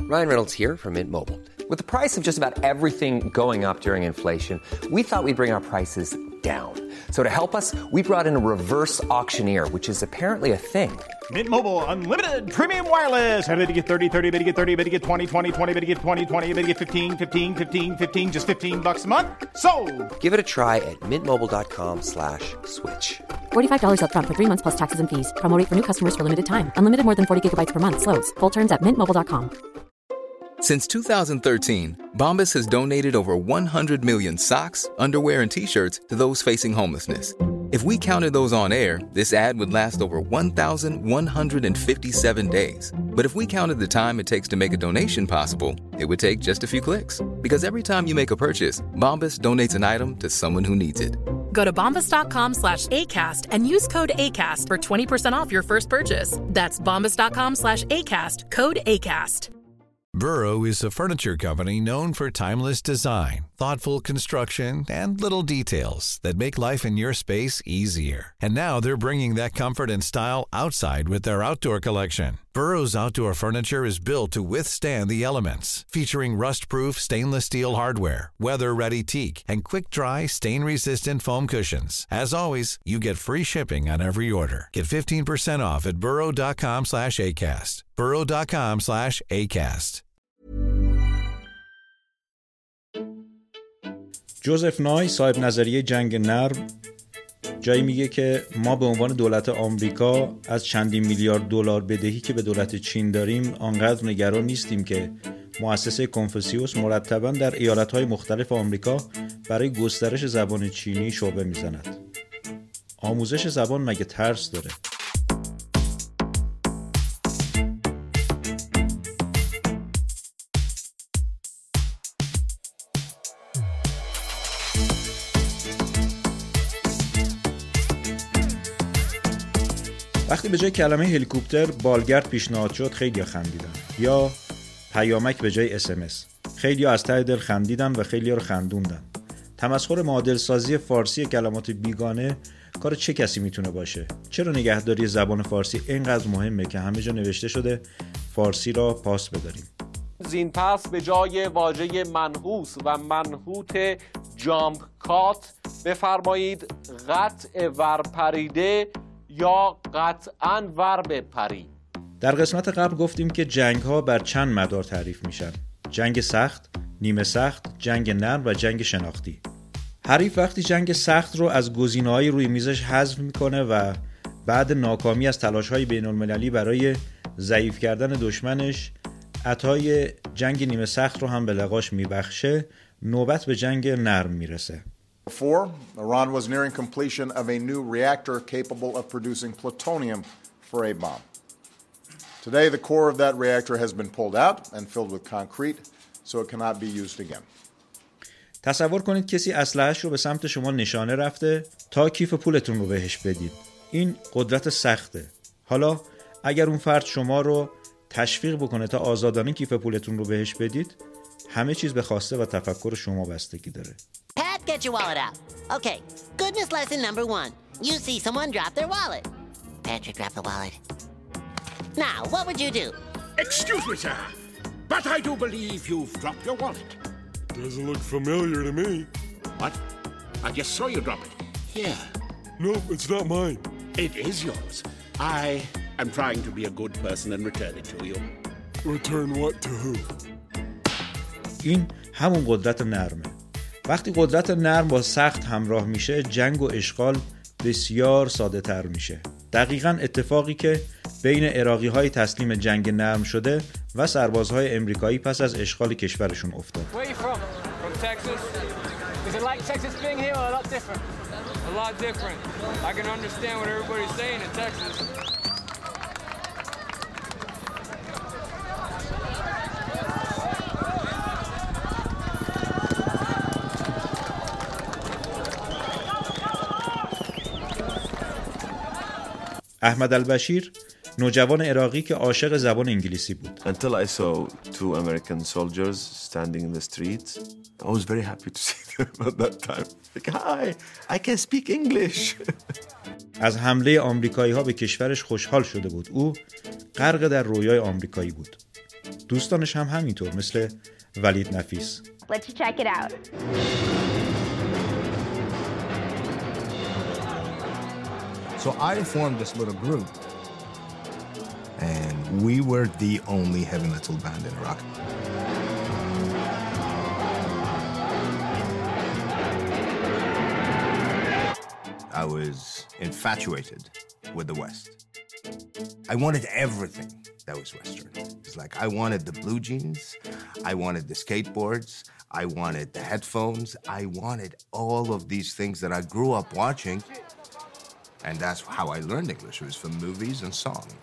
Ryan Reynolds here from Mint Mobile. With the price of just about everything going up during inflation, we thought we'd bring our prices down. So to help us, we brought in a reverse auctioneer, which is apparently a thing. Mint Mobile Unlimited Premium Wireless. How to get 30, 30, bit to get 30, bit to get 20, 20, 20, bit to get 20, 20, bit to get 15, 15, 15, 15, just $15 a month? Sold! Give it a try at mintmobile.com/switch. $45 up front for 3 months plus taxes and fees. Promo rate for new customers for limited time. Unlimited more than 40 gigabytes per month. Slows full terms at mintmobile.com. Since 2013, Bombas has donated over 100 million socks, underwear, and T-shirts to those facing homelessness. If we counted those on air, this ad would last over 1,157 days. But if we counted the time it takes to make a donation possible, it would take just a few clicks. Because every time you make a purchase, Bombas donates an item to someone who needs it. Go to bombas.com/ACAST and use code ACAST for 20% off your first purchase. That's bombas.com/ACAST, code ACAST. Burrow is a furniture company known for timeless design, thoughtful construction, and little details that make life in your space easier. And now they're bringing that comfort and style outside with their outdoor collection. Burrow's outdoor furniture is built to withstand the elements, featuring rust-proof stainless steel hardware, weather-ready teak, and quick-dry, stain-resistant foam cushions. As always, you get free shipping on every order. Get 15% off at burrow.com/ACAST. burrow.com/ACAST. جوزف نای صاحب نظریه جنگ نرم جایی میگه که ما به عنوان دولت آمریکا از چندین میلیارد دلار بدهی که به دولت چین داریم آنقدر نگران نیستیم که مؤسسه کنفوسیوس مرتباً در ایالت‌های مختلف آمریکا برای گسترش زبان چینی شعبه میزند. آموزش زبان مگه ترس داره؟ وقتی به جای کلمه هلیکوپتر بالگرد پیشنهاد شد خیلی خندیدن، یا پیامک به جای SMS. خیلی از ته دل خندیدن و خیلی رو خندوندن. تمسخر معادل سازی فارسی کلمات بیگانه کار چه کسی میتونه باشه؟ چرا نگهداری زبان فارسی اینقدر مهمه که همه جا نوشته شده فارسی را پاس بداریم؟ زین پس به جای واژه منحوس و منحوت جامپ کات بفرمایید قطع ورپریده یا قطعاً ور بپری. در قسمت قبل گفتیم که جنگ ها بر چند مدار تعریف میشن: جنگ سخت، نیمه سخت، جنگ نرم و جنگ شناختی. حریف وقتی جنگ سخت رو از گزینه‌های روی میزش حذف میکنه و بعد ناکامی از تلاش‌های بین‌المللی برای ضعیف کردن دشمنش عطای جنگ نیمه سخت رو هم به لقاش میبخشه، نوبت به جنگ نرم میرسه. Before, Iran was nearing completion of a new reactor capable of producing plutonium for a bomb. Today, the core of that reactor has been pulled out and filled with concrete, so it cannot be used again. تصور کنید کسی اسلحه‌اش رو به سمت شما نشانه رفته تا کیف پولتون رو بهش بدید. این قدرت سخته. حالا اگر اون فرد شما رو تشویق بکنه تا آزادانه کیف پولتون رو بهش بدید، همه چیز به خواسته و تفکر شما بستگی داره. Pat, get your wallet out. Okay, goodness lesson number 1. You see someone drop their wallet. Patrick, drop the wallet. Now, what would you do? Excuse me, sir, but I do believe you've dropped your wallet. Doesn't look familiar to me. What? I just saw you drop it. Here. No, it's not mine. It is yours. I am trying to be a good person and return it to you. Return what to who? این همون قدرت نرمه. وقتی قدرت نرم با سخت همراه میشه، جنگ و اشغال بسیار ساده تر میشه. دقیقاً اتفاقی که بین عراقی‌های تسلیم جنگ نرم شده و سربازهای امریکایی پس از اشغال کشورشون افتاد. احمد البشیر نوجوان عراقی که عاشق زبان انگلیسی بود. Until I saw two American soldiers standing in the street, I was very happy to see them at that time. Like, hi, I can speak English. از حمله آمریکایی‌ها به کشورش خوشحال شده بود. او غرق در رویای آمریکایی بود. دوستانش هم همینطور، مثل ولید نفیس. Let's check it out. So I formed this little group, and we were the only heavy metal band in Iraq. I was infatuated with the West. I wanted everything that was Western. It's like I wanted the blue jeans, I wanted the skateboards, I wanted the headphones, I wanted all of these things that I grew up watching. And that's how I learned English. It was from movies and songs.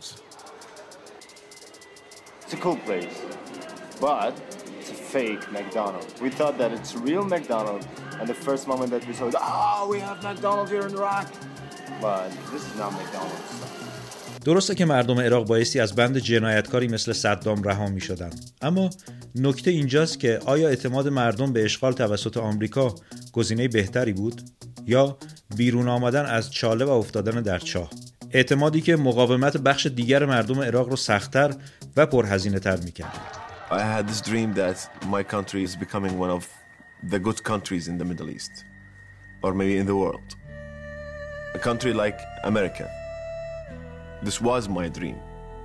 It's a cool place, but it's a fake McDonald's. We thought that it's real McDonald's, and the first moment that we saw it, oh, we have McDonald's here in Iraq. But this is not McDonald's. درسته که مردم عراق بایستی از بند جنایتکاری مثل صدام رها می شدن. اما نکته اینجاست که آیا اعتماد مردم به اشغال توسط آمریکا گزینه بهتری بود؟ یا بیرون آمدن از چاله و افتادن در چاه؟ اعتمادی که مقاومت بخش دیگر مردم عراق رو سخت‌تر و پرهزینه تر می‌کرد. I had this dream that my country is becoming one of the good countries in the Middle East, or maybe in the world. A country like America. This was my dream.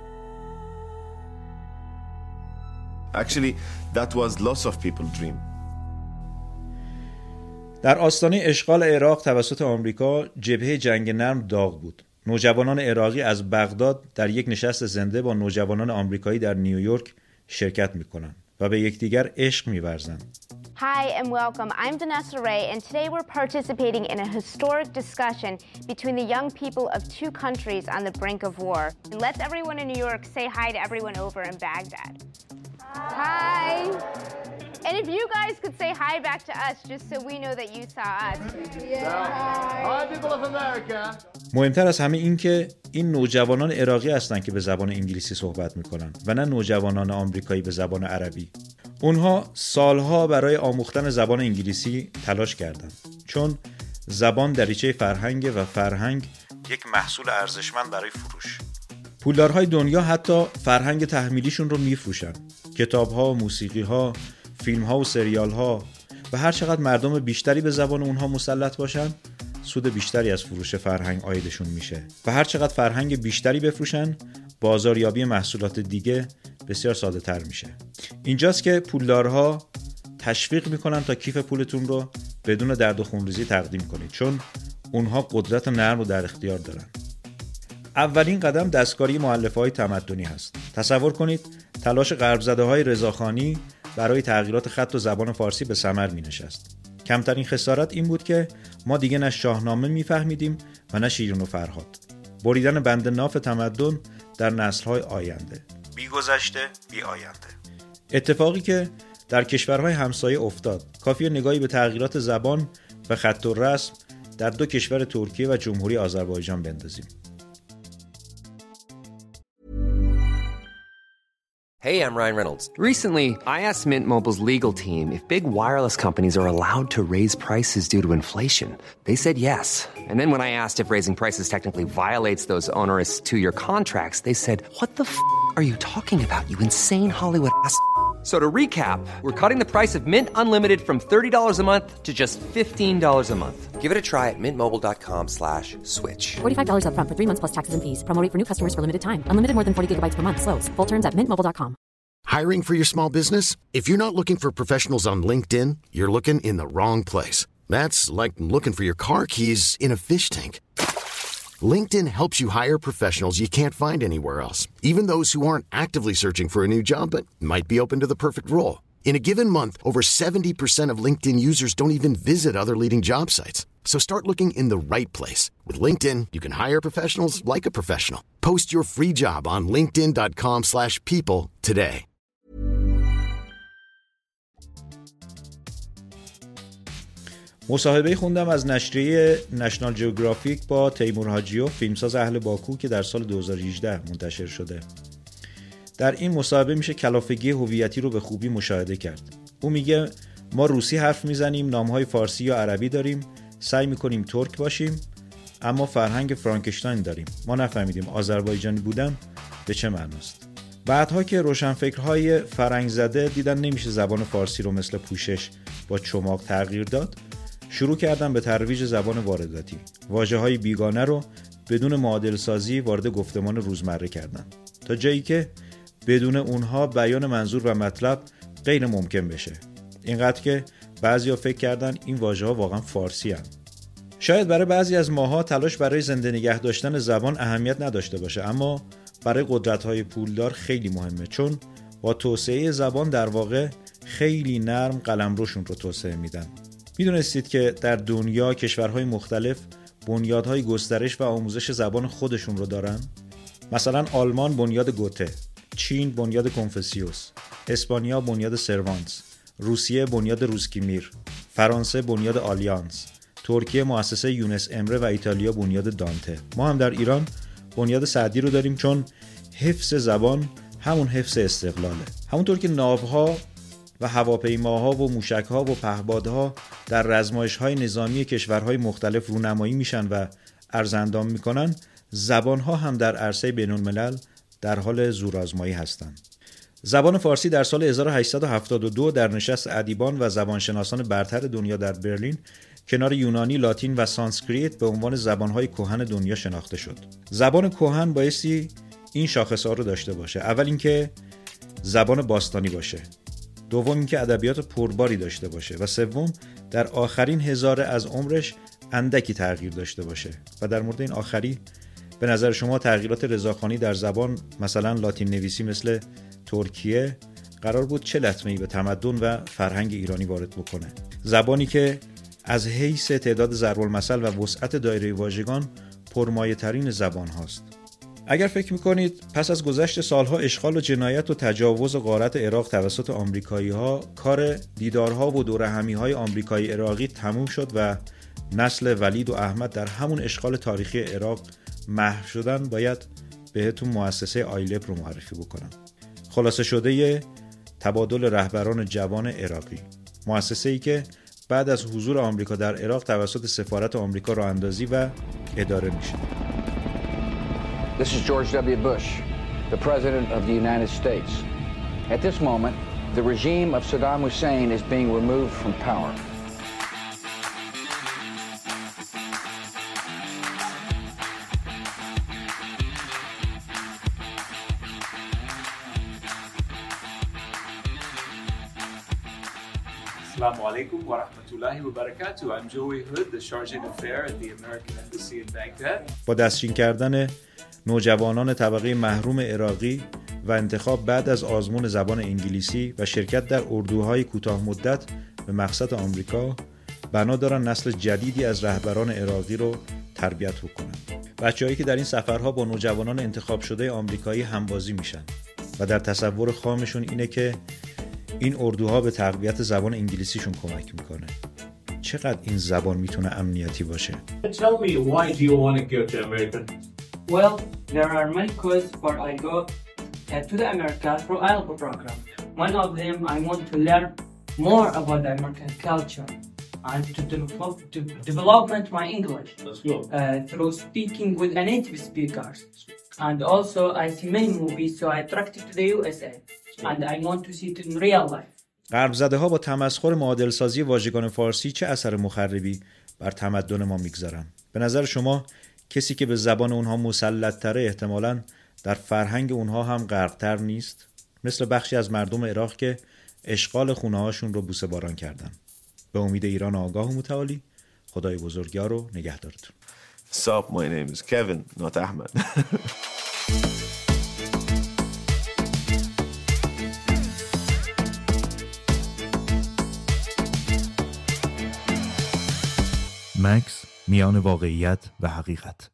Actually, that was lots of people's dream. در آستانه اشغال عراق توسط آمریکا، جبهه جنگ نرم داغ بود. نوجوانان عراقی از بغداد در یک نشست زنده با نوجوانان آمریکایی در نیویورک شرکت می‌کنند و به یکدیگر عشق می‌ورزند. Hi and welcome. I'm Vanessa Ray, and today we're participating in a historic discussion between the young people of two countries on the brink of war. And let's everyone in New York say hi to everyone over in Baghdad. Hi. And if you guys could say hi back to us, just so we know that you saw us. Hi, people of America. مهمتر از همه این که این نوجوانان عراقی هستند که به زبان انگلیسی صحبت میکنن و نه نوجوانان آمریکایی به زبان عربی. اونها سالها برای آموختن زبان انگلیسی تلاش کردند، چون زبان دریچه فرهنگ و فرهنگ یک محصول ارزشمند برای فروش. پولدارهای دنیا حتی فرهنگ تحمیلیشون رو میفروشن. کتاب‌ها، موسیقی‌ها، فیلم‌ها و سریال‌ها، و هر چقدر مردم بیشتری به زبان اونها مسلط باشن، سود بیشتری از فروش فرهنگ عایدشون میشه و هر چقدر فرهنگ بیشتری بفروشن، بازاریابی محصولات دیگه بسیار ساده تر میشه. اینجاست که پولدارها تشویق میکنن تا کیف پولتون رو بدون درد و خونریزی تقدیم کنید، چون اونها قدرت نرم رو در اختیار دارن. اولین قدم دستکاری مؤلفه‌های تمدنی هست. تصور کنید تلاش غرب‌زده‌های رضاخانی برای تغییرات خط و زبان فارسی به ثمر می‌نشست. کمترین خسارت این بود که ما دیگه نه شاهنامه می‌فهمیدیم و نه شیرین و فرهاد. بریدن بند ناف تمدن در نسل‌های آینده. بی گذشته، بی آینده. اتفاقی که در کشورهای همسایه افتاد. کافیه نگاهی به تغییرات زبان و خط و رسم در دو کشور ترکیه و جمهوری آذربایجان بندازیم. Hey, I'm Ryan Reynolds. Recently, I asked Mint Mobile's legal team if big wireless companies are allowed to raise prices due to inflation. They said yes. And then when I asked if raising prices technically violates those onerous two-year contracts, they said, "What the f*** are you talking about, you insane Hollywood ass?" So to recap, we're cutting the price of Mint Unlimited from $30 a month to just $15 a month. Give it a try at mintmobile.com/switch. $45 up front for 3 months plus taxes and fees. Promo rate for new customers for limited time. Unlimited more than 40 gigabytes per month. Slows full terms at mintmobile.com. Hiring for your small business? If you're not looking for professionals on LinkedIn, you're looking in the wrong place. That's like looking for your car keys in a fish tank. LinkedIn helps you hire professionals you can't find anywhere else, even those who aren't actively searching for a new job but might be open to the perfect role. In a given month, over 70% of LinkedIn users don't even visit other leading job sites. So start looking in the right place. With LinkedIn, you can hire professionals like a professional. Post your free job on linkedin.com/people today. مصاحبه خوندم از نشریه نشنال جیوگرافیک با تیمور حاجیوف، فیلمساز اهل باکو که در سال 2018 منتشر شده. در این مصاحبه میشه کلافگی هویتی رو به خوبی مشاهده کرد. او میگه ما روسی حرف میزنیم، نامهای فارسی یا عربی داریم، سعی میکنیم ترک باشیم، اما فرهنگ فرانکشتاین داریم. ما نفهمیدیم آذربایجانی بودن به چه معناست. بعدها که روشنفکرهای فرنگ زده دیدن نمیشه زبان فارسی رو مثل پوشش با چماق تغییر داد، شروع کردن به ترویج زبان وارداتی. واژه‌های بیگانه رو بدون معادل سازی وارد گفتمان روزمره کردن تا جایی که بدون اونها بیان منظور و مطلب غیر ممکن بشه. اینقدر که بعضیا فکر کردن این واژه‌ها واقعا فارسی هستند. شاید برای بعضی از ماها تلاش برای زنده نگه داشتن زبان اهمیت نداشته باشه، اما برای قدرت‌های پولدار خیلی مهمه، چون با توسعه زبان در واقع خیلی نرم قلمروشون رو توسعه میدن. میدونستید که در دنیا کشورهای مختلف بنیادهای گسترش و آموزش زبان خودشون رو دارن؟ مثلا آلمان بنیاد گوته، چین بنیاد کنفوسیوس، اسپانیا بنیاد سروانس، روسیه بنیاد روسکیمیر، فرانسه بنیاد آلیانس، ترکیه مؤسسه یونس امره و ایتالیا بنیاد دانته. ما هم در ایران بنیاد سعدی رو داریم، چون حفظ زبان همون حفظ استقلاله. همونطور که ناوها و هواپیماها و موشکها و پهپادها در رزمایش‌های نظامی کشورهای مختلف رونمایی میشن و ارزاندام میکنن، زبانها هم در عرصه بین‌الملل در حال زورآزمایی هستند. زبان فارسی در سال 1872 در نشست ادیبان و زبانشناسان برتر دنیا در برلین کنار یونانی، لاتین و سانسکریت به عنوان زبان‌های کهن دنیا شناخته شد. زبان کهن بایستی این شاخص‌ها رو داشته باشه. اول اینکه زبان باستانی باشه، دوم اینکه ادبیات پرباری داشته باشه و سوم در آخرین هزاره از عمرش اندکی تغییر داشته باشه. و در مورد این آخری به نظر شما تغییرات رضاخانی در زبان، مثلا لاتین نویسی مثل ترکیه، قرار بود چه لطمه‌ای به تمدن و فرهنگ ایرانی وارد بکنه؟ زبانی که از حیث تعداد ضرب‌المثل و وسعت دایره واژگان پرمایه‌ترین زبان هاست. اگر فکر میکنید پس از گذشت سالها اشغال و جنایت و تجاوز و غارت عراق توسط آمریکایی‌ها، کار دیدارها و دورهمی‌های آمریکایی عراقی تموم شد و نسل ولید و احمد در همون اشغال تاریخی عراق محو شدن، باید بهتون مؤسسه آیلپ رو معرفی بکنم. خلاصه شده تبادل رهبران جوان عراقی، مؤسسه‌ای که بعد از حضور آمریکا در عراق توسط سفارت آمریکا راه اندازی و اداره میشه. This is George W. Bush, the President of the United States. At this moment, the regime of Saddam Hussein is being removed from power. Assalamu alaikum wa rahmatullahi wa barakatuh. I'm Joey Hood, the Chargé d'Affaires at the American Embassy in Baghdad. با دستچین کردن نوجوانان طبقه محروم عراقی و انتخاب بعد از آزمون زبان انگلیسی و شرکت در اردوهای کوتاه مدت به مقصد آمریکا، بنا دارن نسل جدیدی از رهبران عراقی رو تربیت بکنن. بچه‌هایی که در این سفرها با نوجوانان انتخاب شده آمریکایی همبازی میشن و در تصور خامشون اینه که این اردوها به تقویت زبان انگلیسیشون کمک میکنه. چقدر این زبان میتونه امنیتی باشه؟ Tell me, why do you want to go to America? Well, there are many causes for I go to the America for IELTS program. One of them, I want to learn more about the American culture and to develop my English through speaking with a native speakers. And also, I see many movies, so I attracted to the USA. And I want to see it in real life. غرب‌زده ها با تمسخر معادل سازی واژگان فارسی چه اثر مخربی بر تمدن ما میگذارن؟ به نظر شما کسی که به زبان اونها مسلط تره احتمالاً در فرهنگ اونها هم غرق‌تر نیست؟ مثل بخشی از مردم عراق که اشغال خونه هاشون رو بوسه باران کردن. به امید ایران آگاه و متعالی، خدای بزرگوار و نگهدارتون. Sup, my name is Kevin, not Ahmed. مکس میان واقعیت و حقیقت.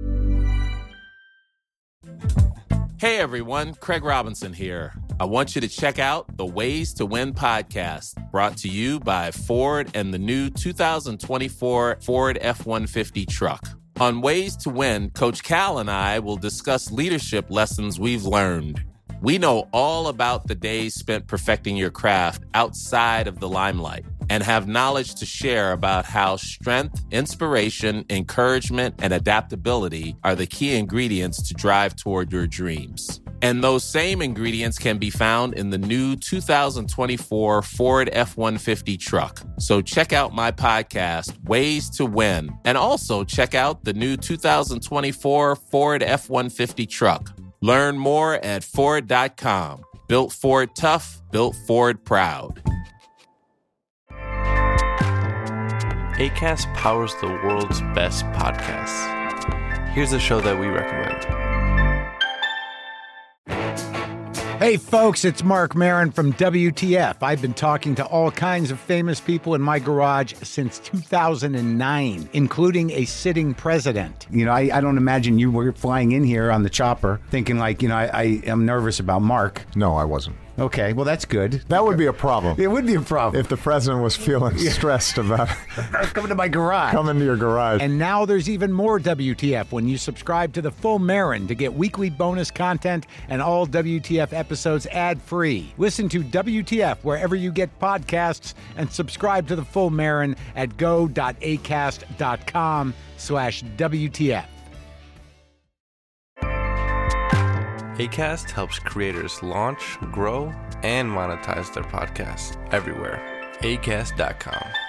Hey everyone, Craig Robinson here. I want you to check out the Ways to Win podcast, brought to you by Ford and the new 2024 Ford F-150 truck. On Ways to Win, Coach Cal and I will discuss leadership lessons we've learned. We know all about the days spent perfecting your craft outside of the limelight and have knowledge to share about how strength, inspiration, encouragement, and adaptability are the key ingredients to drive toward your dreams. And those same ingredients can be found in the new 2024 Ford F-150 truck. So check out my podcast, Ways to Win, and also check out the new 2024 Ford F-150 truck. Learn more at Ford.com. Built Ford tough, built Ford proud. Acast powers the world's best podcasts. Here's a show that we recommend. Hey folks, it's Mark Maron from WTF. I've been talking to all kinds of famous people in my garage since 2009, including a sitting president. You know, I don't imagine you were flying in here on the chopper thinking like, you know, I am nervous about Mark. No, I wasn't. Okay, well, that's good. That would be a problem. It would be a problem. If the president was feeling stressed about coming to my garage. Coming to your garage. And now there's even more WTF when you subscribe to The Full Marin to get weekly bonus content and all WTF episodes ad-free. Listen to WTF wherever you get podcasts and subscribe to The Full Marin at go.acast.com/WTF. Acast helps creators launch, grow, and monetize their podcasts everywhere. Acast.com.